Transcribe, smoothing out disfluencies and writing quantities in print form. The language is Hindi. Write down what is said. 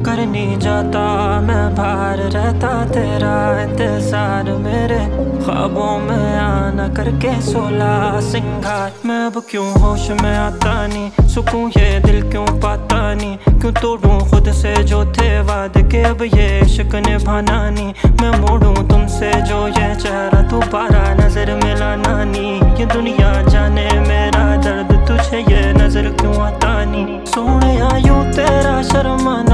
कर नहीं जाता मैं बाहर रहता तेरा इंतजार मेरे ख्वाबों में आना करके 16 सिंगार। मैं अब क्यों होश में आता नहीं, सुकून ये दिल क्यों पाता नहीं, क्यों तोड़ूं खुद से जो थे वादे के अब ये इश्क निभाना नहीं। मैं मोड़ूं तुमसे जो ये चेहरा दोबारा नजर मिलाना नहीं। ये दुनिया जाने मेरा दर्द तुझे ये नजर क्यों आता नहीं। सोने यूं तेरा शर्माना